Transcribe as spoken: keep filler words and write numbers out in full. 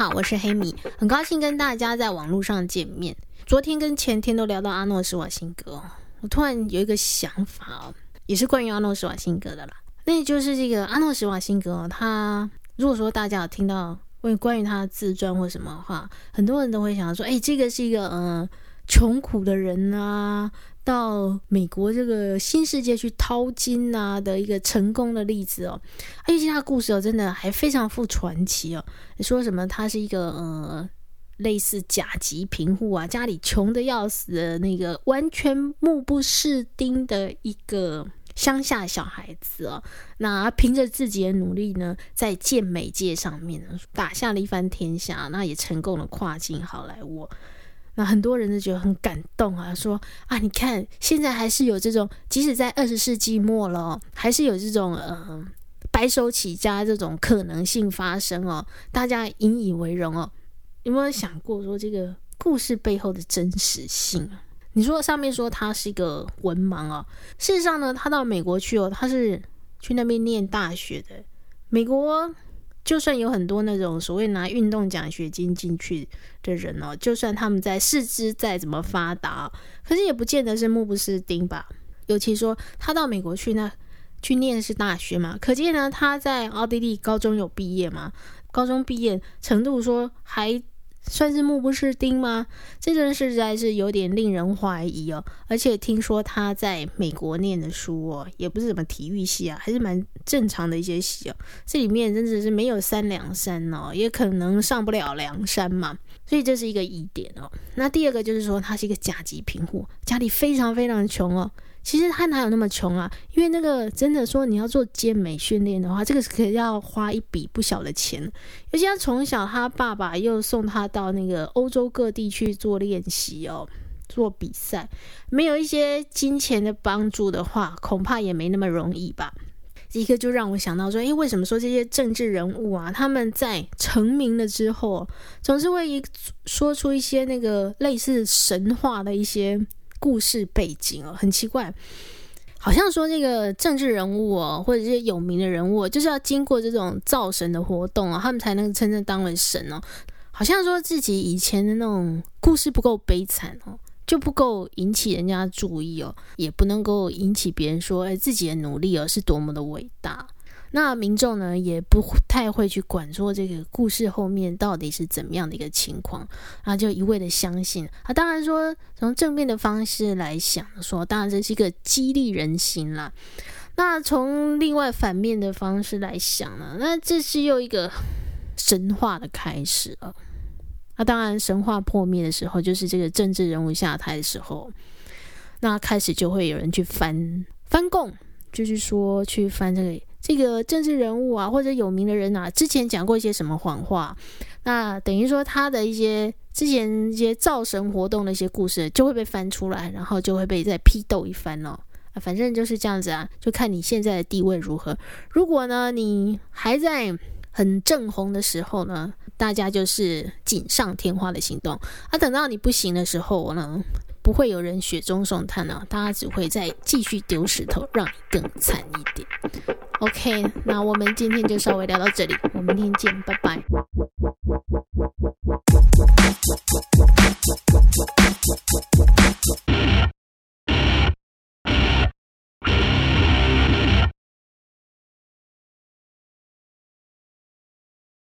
好，我是黑米，很高兴跟大家在网络上见面。昨天跟前天都聊到阿诺·施瓦辛格，我突然有一个想法哦，也是关于阿诺·施瓦辛格的啦。那就是这个阿诺·施瓦辛格哦，他如果说大家有听到关于他的自传或什么的话，很多人都会想说，哎，这个是一个呃穷苦的人啊，到美国这个新世界去淘金啊的一个成功的例子哦。而且他的故事哦，真的还非常富传奇哦。说什么他是一个呃类似甲级贫户啊，家里穷的要死的那个完全目不识丁的一个乡下小孩子哦，那凭着自己的努力呢，在健美界上面呢打下了一番天下，那也成功的跨进好莱坞。那很多人都觉得很感动啊，说啊，你看现在还是有这种，即使在二十世纪末了哦，还是有这种呃白手起家这种可能性发生哦，大家引以为荣哦。有没有想过说这个故事背后的真实性？你说上面说他是一个文盲哦，事实上呢，他到美国去哦，他是去那边念大学的。美国就算有很多那种所谓拿运动奖学金进去的人哦，就算他们在四肢再怎么发达，可是也不见得是目不识丁吧。尤其说他到美国去呢，去念的是大学嘛，可见呢他在奥地利高中有毕业嘛，高中毕业程度说还算是目不识丁吗？这真实在是有点令人怀疑哦。而且听说他在美国念的书哦，也不是什么体育系啊，还是蛮正常的一些系哦。这里面真的是没有三两山哦，也可能上不了梁山嘛。所以这是一个疑点哦。那第二个就是说，他是一个甲级贫户，家里非常非常穷哦。其实他哪有那么穷啊？因为那个真的说你要做健美训练的话，这个是可以要花一笔不小的钱。尤其他从小他爸爸又送他到那个欧洲各地去做练习哦，做比赛，没有一些金钱的帮助的话，恐怕也没那么容易吧。一个就让我想到说，诶，为什么说这些政治人物啊，他们在成名了之后，总是会说出一些那个类似神话的一些故事背景哦，很奇怪，好像说这个政治人物哦，或者是有名的人物，就是要经过这种造神的活动哦，他们才能真正当为神哦。好像说自己以前的那种故事不够悲惨哦，就不够引起人家注意哦，也不能够引起别人说，哎，自己的努力哦是多么的伟大。那民众呢，也不太会去管说这个故事后面到底是怎么样的一个情况，啊，就一味的相信啊。当然说从正面的方式来想说，当然这是一个激励人心啦。那从另外反面的方式来想呢，那这是又一个神话的开始了。那当然神话破灭的时候，就是这个政治人物下台的时候，那开始就会有人去翻翻供，就是说去翻这个这个政治人物啊，或者有名的人啊，之前讲过一些什么谎话，那等于说他的一些之前一些造神活动的一些故事就会被翻出来，然后就会被再批斗一番哦。啊，反正就是这样子啊，就看你现在的地位如何。如果呢你还在很正红的时候呢，大家就是锦上添花的行动啊。等到你不行的时候呢，不会有人雪中送炭啊，大家只会再继续丢石头，让你更惨一点。OK， 那我们今天就稍微聊到这里，我们明天见，拜拜。